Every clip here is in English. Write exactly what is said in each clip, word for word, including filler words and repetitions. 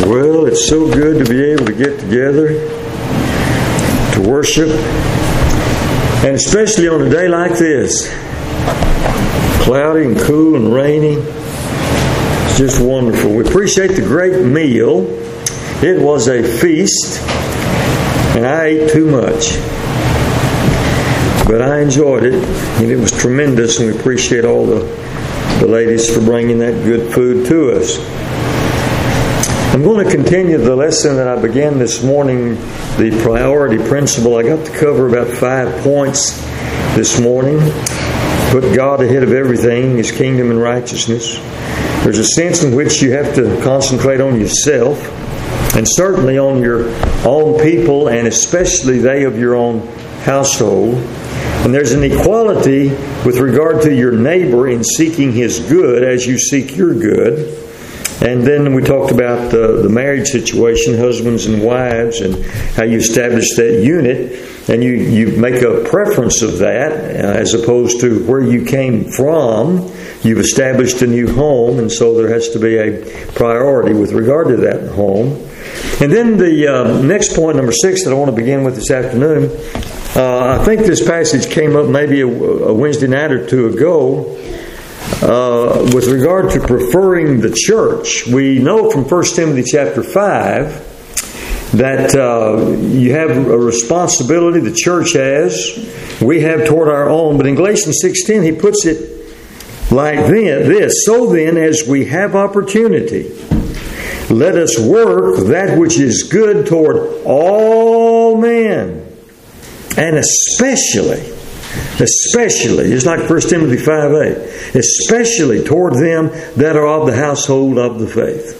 Well, it's so good to be able to get together to worship, and especially on a day like this, cloudy and cool and rainy. It's just wonderful. We appreciate the great meal. It was a feast, and I ate too much, but I enjoyed it, and it was tremendous, and we appreciate all the, the ladies for bringing that good food to us. I'm going to continue the lesson that I began this morning, the priority principle. I got to cover about five points this morning. Put God ahead of everything, His kingdom and righteousness. There's a sense in which you have to concentrate on yourself, and certainly on your own people, and especially they of your own household. And there's an equality with regard to your neighbor in seeking his good as you seek your good. And then we talked about the, the marriage situation, husbands and wives, and how you establish that unit. And you, you make a preference of that uh, as opposed to where you came from. You've established a new home, and so there has to be a priority with regard to that home. And then the uh, next point, number six, that I want to begin with this afternoon, uh, I think this passage came up maybe a, a Wednesday night or two ago. Uh, with regard to preferring the church, we know from First Timothy chapter five that uh, you have a responsibility, the church has, we have toward our own. But in Galatians six ten, he puts it like this: so then, as we have opportunity, let us work that which is good toward all men, and especially Especially, just like First Timothy five eight, especially toward them that are of the household of the faith.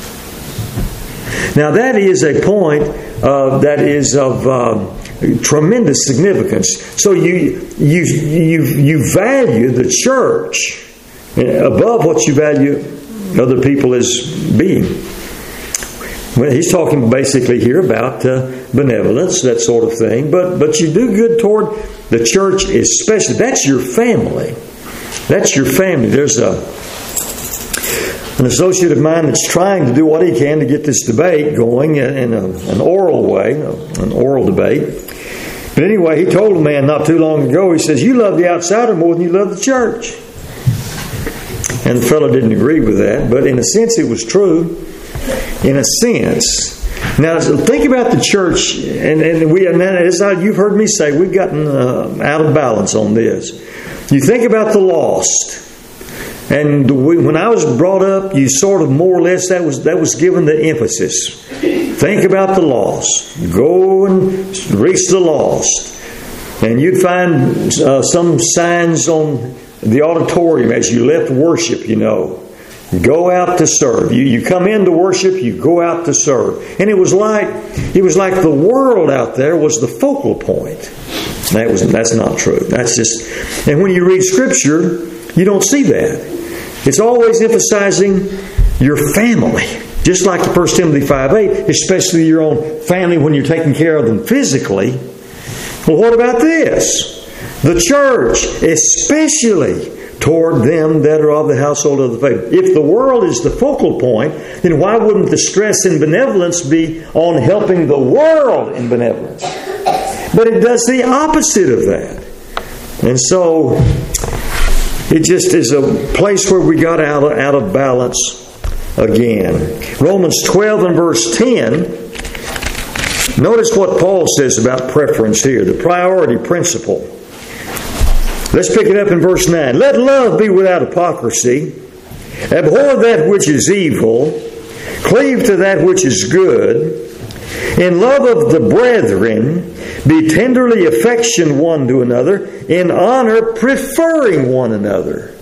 Now that is a point uh, that is of uh, tremendous significance. So you you you you value the church above what you value other people as being. Well, he's talking basically here about uh, benevolence, that sort of thing. But but you do good toward the church, especially. That's your family. That's your family. There's a an associate of mine that's trying to do what he can to get this debate going in a, an oral way, an oral debate. But anyway, he told a man not too long ago, he says, you love the outsider more than you love the church. And the fellow didn't agree with that, but in a sense it was true. In a sense. Now, think about the church, and, and we, and as I, you've heard me say, we've gotten uh, out of balance on this. You think about the lost, and we, when I was brought up, you sort of more or less that was that was given the emphasis. Think about the lost. Go and reach the lost, and you'd find uh, some signs on the auditorium as you left worship. You know. Go out to serve. You you come in to worship, you go out to serve. And it was like it was like the world out there was the focal point. That was that's not true. That's just and when you read Scripture, you don't see that. It's always emphasizing your family. Just like the First Timothy five eight, especially your own family when you're taking care of them physically. Well, what about this? The church, especially toward them that are of the household of the faith. If the world is the focal point, then why wouldn't the stress in benevolence be on helping the world in benevolence? But it does the opposite of that. And so it just is a place where we got out of, out of balance again. Romans twelve and verse ten. Notice what Paul says about preference here, the priority principle. Let's pick it up in verse nine. Let love be without hypocrisy. Abhor that which is evil. Cleave to that which is good. In love of the brethren, be tenderly affection one to another. In honor, preferring one another.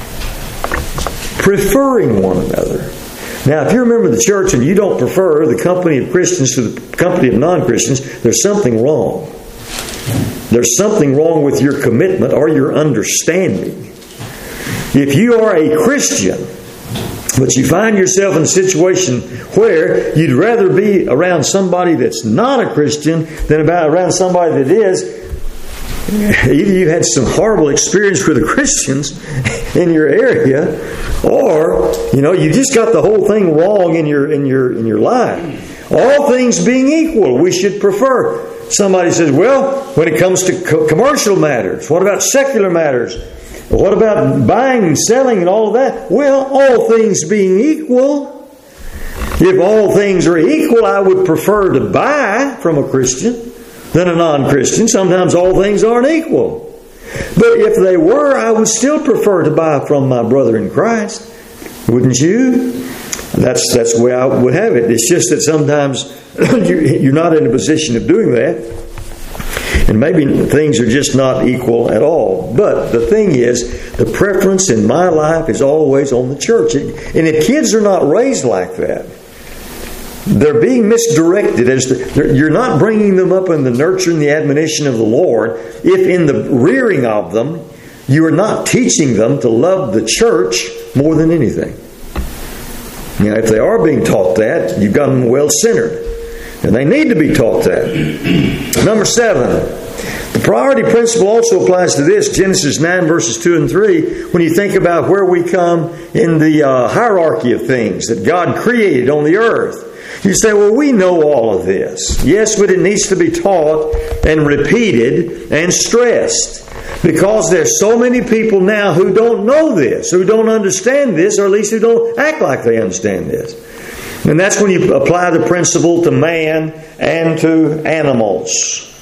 Preferring one another. Now, if you remember the church and you don't prefer the company of Christians to the company of non-Christians, there's something wrong. There's something wrong with your commitment or your understanding. If you are a Christian, but you find yourself in a situation where you'd rather be around somebody that's not a Christian than about around somebody that is, either you had some horrible experience with the Christians in your area, or you know you just got the whole thing wrong in your in your in your life. All things being equal, we should prefer. Somebody says, "Well, when it comes to co- commercial matters, what about secular matters? What about buying and selling and all of that?" Well, all things being equal, if all things are equal, I would prefer to buy from a Christian than a non-Christian. Sometimes all things aren't equal. But if they were, I would still prefer to buy from my brother in Christ. Wouldn't you? That's that's the way I would have it. It's just that sometimes you're not in a position of doing that. And maybe things are just not equal at all. But the thing is, the preference in my life is always on the church. And if kids are not raised like that, they're being misdirected. As to, you're not bringing them up in the nurture and the admonition of the Lord if in the rearing of them you are not teaching them to love the church more than anything. Now, if they are being taught that, you've got them well centered. And they need to be taught that. Number seven, the priority principle also applies to this. Genesis nine verses two and three. When you think about where we come in the uh, hierarchy of things that God created on the earth. You say, well, we know all of this. Yes, but it needs to be taught and repeated and stressed. Because there's so many people now who don't know this, who don't understand this, or at least who don't act like they understand this. And that's when you apply the principle to man and to animals.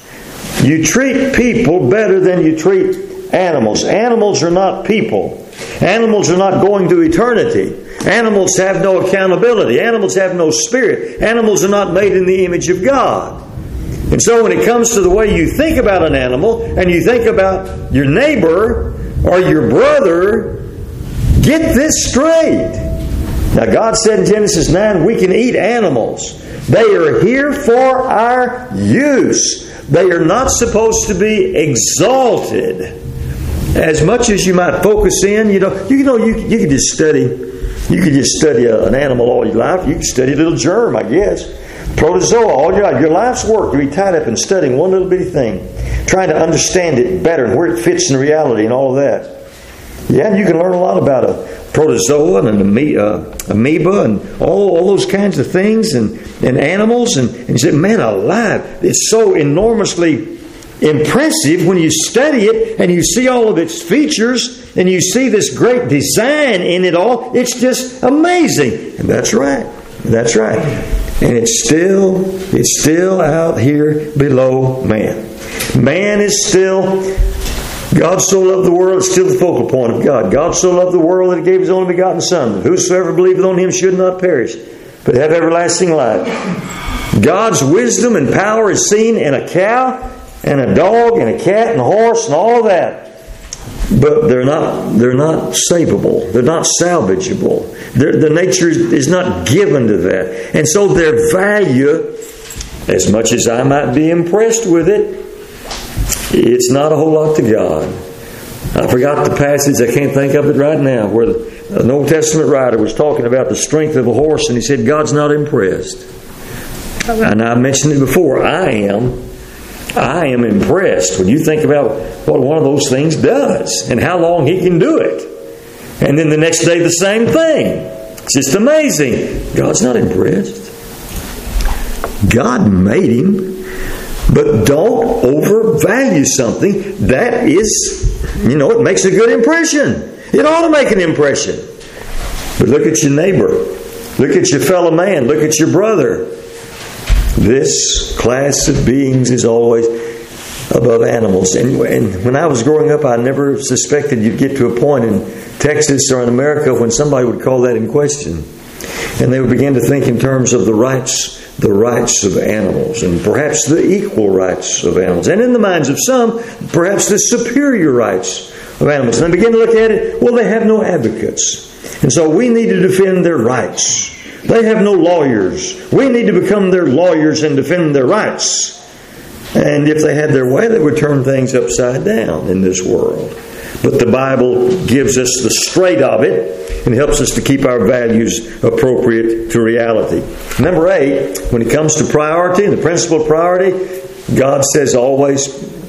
You treat people better than you treat animals. Animals are not people. Animals are not going to eternity. Animals have no accountability. Animals have no spirit. Animals are not made in the image of God. And so when it comes to the way you think about an animal and you think about your neighbor or your brother, get this straight. Now God said in Genesis nine, we can eat animals. They are here for our use. They are not supposed to be exalted. As much as you might focus in, you know, you know, you you could just study, you could just study a, an animal all your life. You could study a little germ, I guess. Protozoa, all your life. Your life's work, you'll be tied up in studying one little bitty thing, trying to understand it better and where it fits in reality and all of that. Yeah, and you can learn a lot about a protozoa and an amoeba, amoeba and all, all those kinds of things and, and animals. And, and you say, man alive, it's so enormously impressive when you study it and you see all of its features and you see this great design in it all. It's just amazing. And that's right. That's right. And it's still, it's still out here below man. Man is still, God so loved the world, it's still the focal point of God. God so loved the world that He gave His only begotten Son, that whosoever believeth on Him should not perish, but have everlasting life. God's wisdom and power is seen in a cow and a dog and a cat and a horse and all of that. But they're not they're not savable. They're not salvageable. Their, the nature is, is not given to that. And so their value, as much as I might be impressed with it, it's not a whole lot to God. I forgot the passage, I can't think of it right now, where an Old Testament writer was talking about the strength of a horse, and he said, God's not impressed. And I mentioned it before, I am. I am impressed when you think about what one of those things does and how long he can do it. And then the next day the same thing. It's just amazing. God's not impressed. God made him. But don't overvalue something that is, you know, it makes a good impression. It ought to make an impression. But look at your neighbor. Look at your fellow man. Look at your brother. This class of beings is always above animals. And, and when I was growing up, I never suspected you'd get to a point in Texas or in America when somebody would call that in question. And they would begin to think in terms of the rights, the rights of animals, and perhaps the equal rights of animals. And in the minds of some, perhaps the superior rights of animals. And they begin to look at it, well, they have no advocates. And so we need to defend their rights. They have no lawyers. We need to become their lawyers and defend their rights. And if they had their way, they would turn things upside down in this world. But the Bible gives us the straight of it and helps us to keep our values appropriate to reality. Number eight, when it comes to priority and the principle of priority, God says always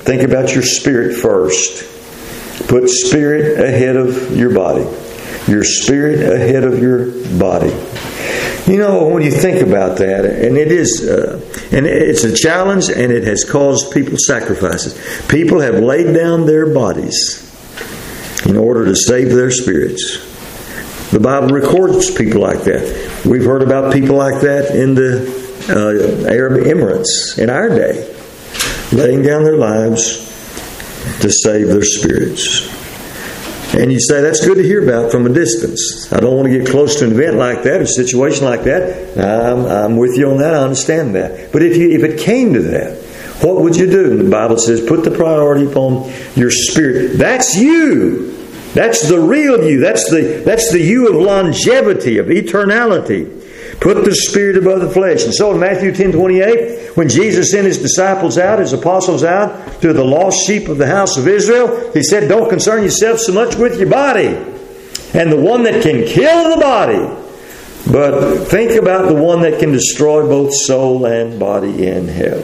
think about your spirit first. Put spirit ahead of your body. Your spirit ahead of your body. You know, when you think about that, and it is, uh, and it's a challenge, and it has caused people sacrifices. People have laid down their bodies in order to save their spirits. The Bible records people like that. We've heard about people like that in the uh, Arab Emirates in our day, laying down their lives to save their spirits. And you say, that's good to hear about from a distance. I don't want to get close to an event like that, a situation like that. I'm, I'm with you on that. I understand that. But if you, if it came to that, what would you do? And the Bible says, put the priority upon your spirit. That's you. That's the real you. That's the, that's the you of longevity, of eternality. Put the spirit above the flesh. And so in Matthew ten twenty-eight, when Jesus sent His disciples out, His apostles out to the lost sheep of the house of Israel, He said, don't concern yourself so much with your body and the one that can kill the body, but think about the one that can destroy both soul and body in hell.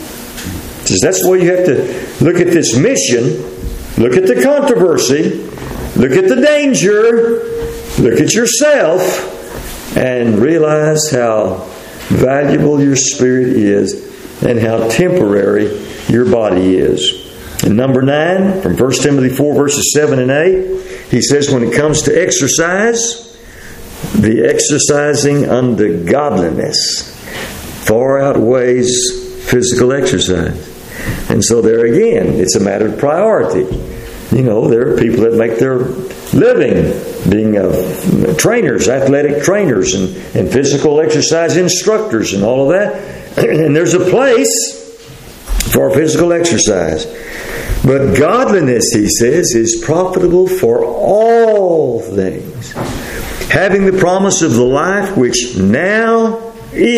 He says that's the way you have to look at this mission. Look at the controversy. Look at the danger. Look at yourself. And realize how valuable your spirit is and how temporary your body is. And number nine, from First Timothy four, verses seven and eight, he says when it comes to exercise, the exercising unto godliness far outweighs physical exercise. And so there again, it's a matter of priority. You know, there are people that make their living being uh, trainers, athletic trainers, and, and physical exercise instructors and all of that. And there's a place for physical exercise. But godliness, he says, is profitable for all things, having the promise of the life which now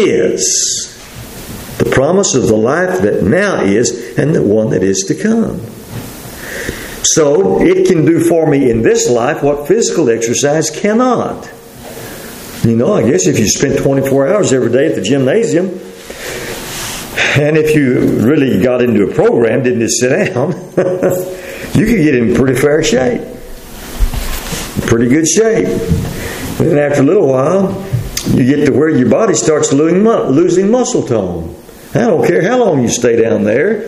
is. The promise of the life that now is and the one that is to come. So, it can do for me in this life what physical exercise cannot. You know, I guess if you spent twenty-four hours every day at the gymnasium, and if you really got into a program, didn't just sit down, you could get in pretty fair shape. Pretty good shape. And then after a little while, you get to where your body starts losing, losing muscle tone. I don't care how long you stay down there.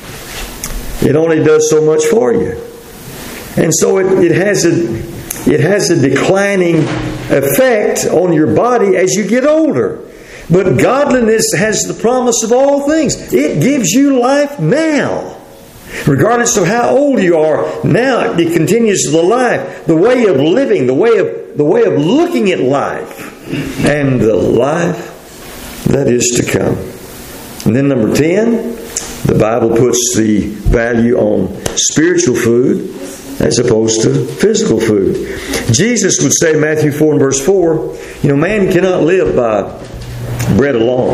It only does so much for you. And so it, it has a it has a declining effect on your body as you get older. But godliness has the promise of all things. It gives you life now. Regardless of how old you are, now it continues the life, the way of living, the way of the way of looking at life, and the life that is to come. And then number ten, the Bible puts the value on spiritual food as opposed to physical food. Jesus would say in Matthew four and verse four, you know, man cannot live by bread alone.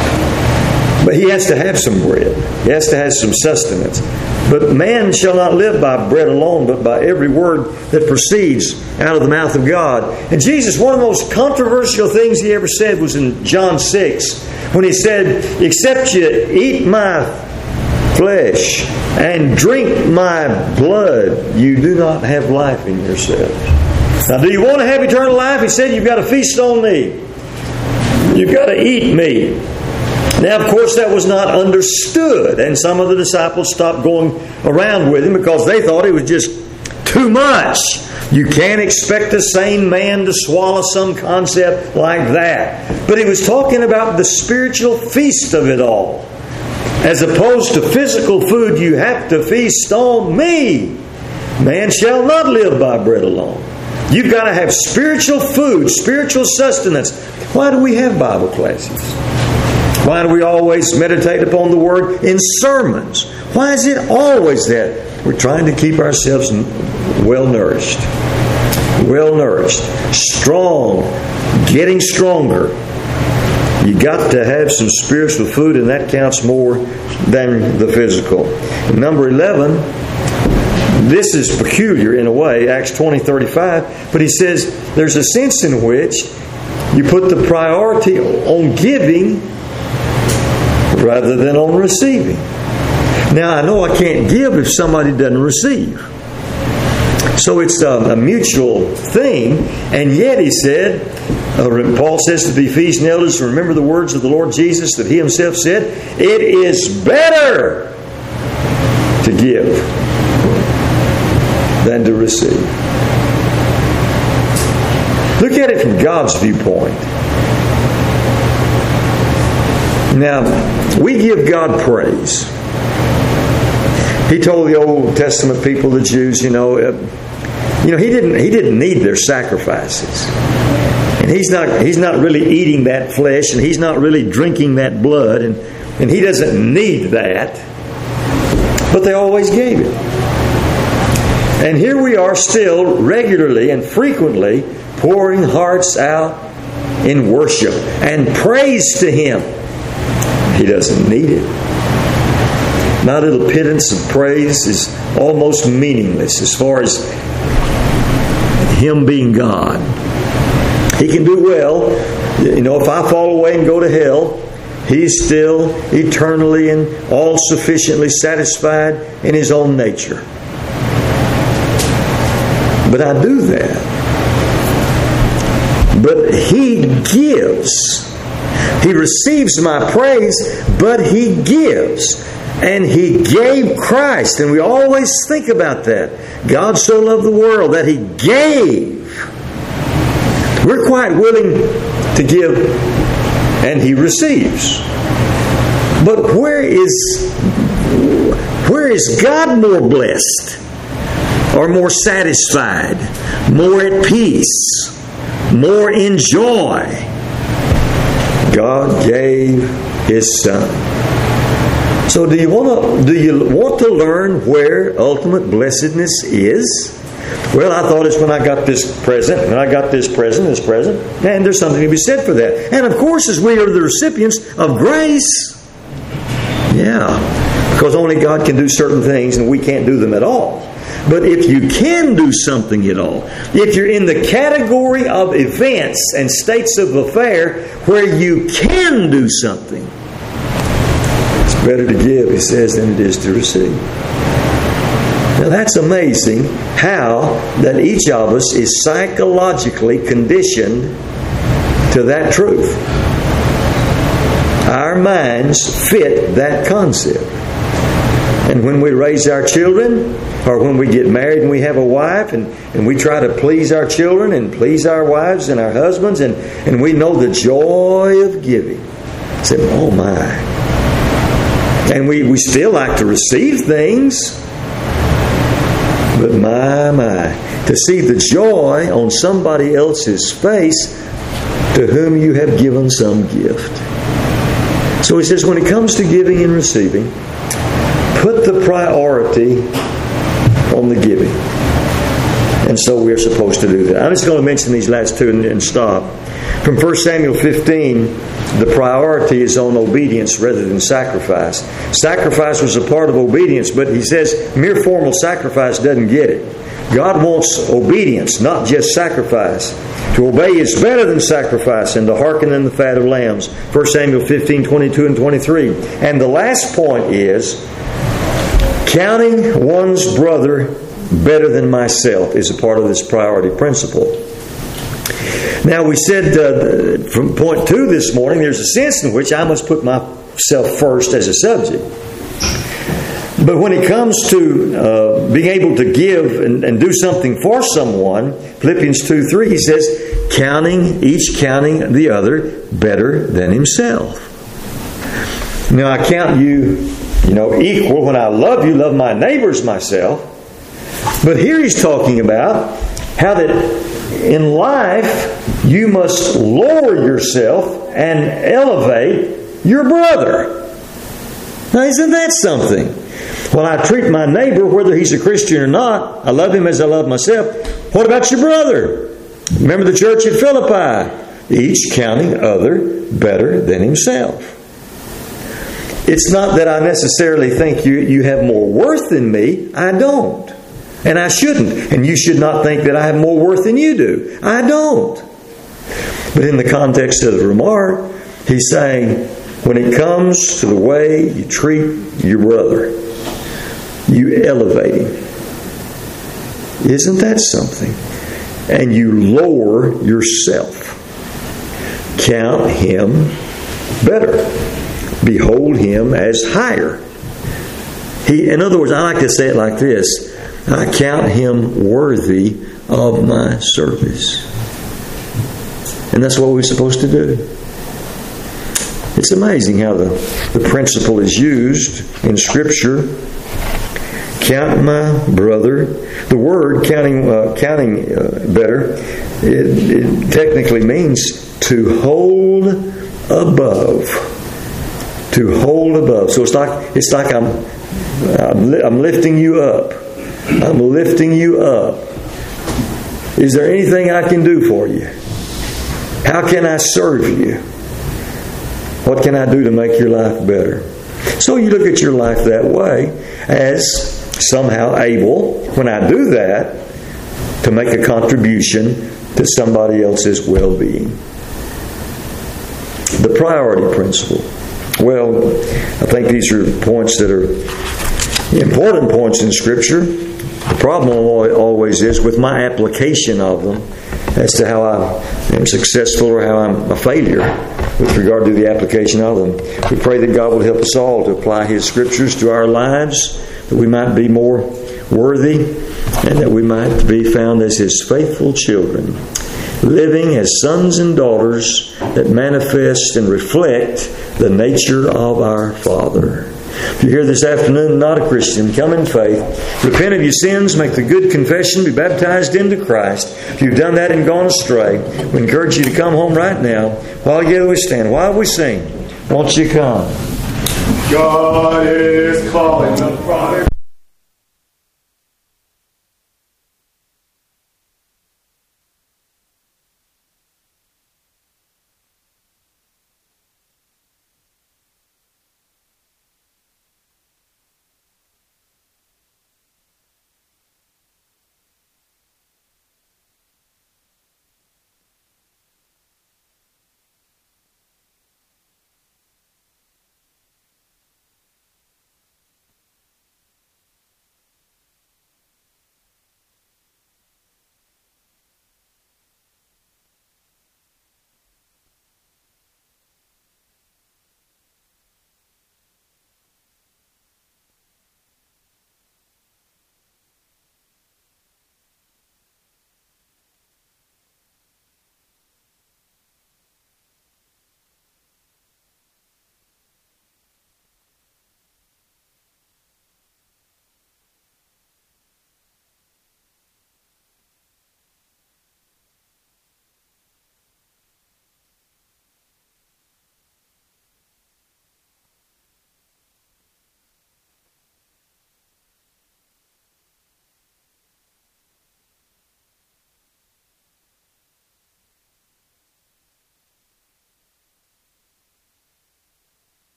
But he has to have some bread. He has to have some sustenance. But man shall not live by bread alone, but by every word that proceeds out of the mouth of God. And Jesus, one of the most controversial things He ever said was in John six, when He said, except you eat my flesh and drink my blood, you do not have life in yourself. Now, do you want to have eternal life? He said, you've got to feast on me. You've got to eat me. Now, of course, that was not understood, and some of the disciples stopped going around with Him because they thought it was just too much. You can't expect a sane man to swallow some concept like that. But He was talking about the spiritual feast of it all. As opposed to physical food, you have to feast on me. Man shall not live by bread alone. You've got to have spiritual food, spiritual sustenance. Why do we have Bible classes? Why do we always meditate upon the Word in sermons? Why is it always that? We're trying to keep ourselves well-nourished. Well-nourished. Strong. Getting stronger. You got to have some spiritual food, and that counts more than the physical. Number eleven, this is peculiar in a way, Acts twenty thirty-five, but he says there's a sense in which you put the priority on giving rather than on receiving. Now, I know I can't give if somebody doesn't receive. So it's a, a mutual thing. And yet, he said, uh, Paul says to the Ephesian elders, remember the words of the Lord Jesus that He Himself said, it is better to give than to receive. Look at it from God's viewpoint. Now, we give God praise. He told the Old Testament people, the Jews, you know, uh, you know, he didn't he didn't need their sacrifices, and he's not he's not really eating that flesh, and he's not really drinking that blood, and and he doesn't need that. But they always gave it, and here we are still regularly and frequently pouring hearts out in worship and praise to Him. He doesn't need it. My little pittance of praise is almost meaningless as far as Him being God. He can do well. You know, if I fall away and go to hell, He's still eternally and all-sufficiently satisfied in His own nature. But I do that. But He gives. He receives my praise, but He gives. And He gave Christ. And we always think about that. God so loved the world that He gave. We're quite willing to give, and He receives. But where is where is God more blessed? Or more satisfied? More at peace? More in joy? God gave His Son. So do you want to do you want to learn where ultimate blessedness is? Well, I thought it's when I got this present, and I got this present, this present, and there's something to be said for that. And of course, as we are the recipients of grace, yeah, because only God can do certain things, and we can't do them at all. But if you can do something at all, if you're in the category of events and states of affair where you can do something, it's better to give, he says, than it is to receive. Now that's amazing how that each of us is psychologically conditioned to that truth. Our minds fit that concept. And when we raise our children, or when we get married and we have a wife, and, and we try to please our children and please our wives and our husbands, and, and we know the joy of giving. Say, oh my. And we, we still like to receive things. But my, my, to see the joy on somebody else's face to whom you have given some gift. So he says, when it comes to giving and receiving, put the priority on the giving. And so we're supposed to do that. I'm just going to mention these last two and, and stop. From First Samuel fifteen, the priority is on obedience rather than sacrifice. Sacrifice was a part of obedience, but he says mere formal sacrifice doesn't get it. God wants obedience, not just sacrifice. To obey is better than sacrifice, and to hearken than the fat of lambs. First Samuel fifteen, twenty-two and twenty-three. And the last point is, counting one's brother better than myself is a part of this priority principle. Now we said uh, from point two this morning, there's a sense in which I must put myself first as a subject. But when it comes to uh, being able to give and, and do something for someone, Philippians two three, he says, counting, each counting the other better than himself. Now I count you, you know, equal. When I love you, love my neighbors myself. But here he's talking about how that in life you must lower yourself and elevate your brother. Now isn't that something? When I treat my neighbor, whether he's a Christian or not, I love him as I love myself. What about your brother? Remember the church at Philippi. Each counting other better than himself. It's not that I necessarily think you, you have more worth than me. I don't. And I shouldn't. And you should not think that I have more worth than you do. I don't. But in the context of the remark, he's saying, when it comes to the way you treat your brother, you elevate him. Isn't that something? And you lower yourself. Count him better. Behold him as higher. He, in other words, I like to say it like this. I count him worthy of my service. And that's what we're supposed to do. It's amazing how the, the principle is used in Scripture. Count my brother. The word counting uh, counting uh, better, it, it technically means to hold above. To hold above. So it's like it's like I'm I'm, li- I'm lifting you up. I'm lifting you up. Is there anything I can do for you? How can I serve you? What can I do to make your life better? So you look at your life that way as somehow able, when I do that, to make a contribution to somebody else's well-being. The priority principle. Well, I think these are points that are important points in Scripture. The problem always is with my application of them as to how I am successful or how I'm a failure with regard to the application of them. We pray that God will help us all to apply His Scriptures to our lives, that we might be more worthy and that we might be found as His faithful children, living as sons and daughters that manifest and reflect the nature of our Father. If you're here this afternoon not a Christian, come in faith, repent of your sins, make the good confession, be baptized into Christ. If you've done that and gone astray, we encourage you to come home right now while together we stand, while we sing. Won't you come? God is calling the prodigal.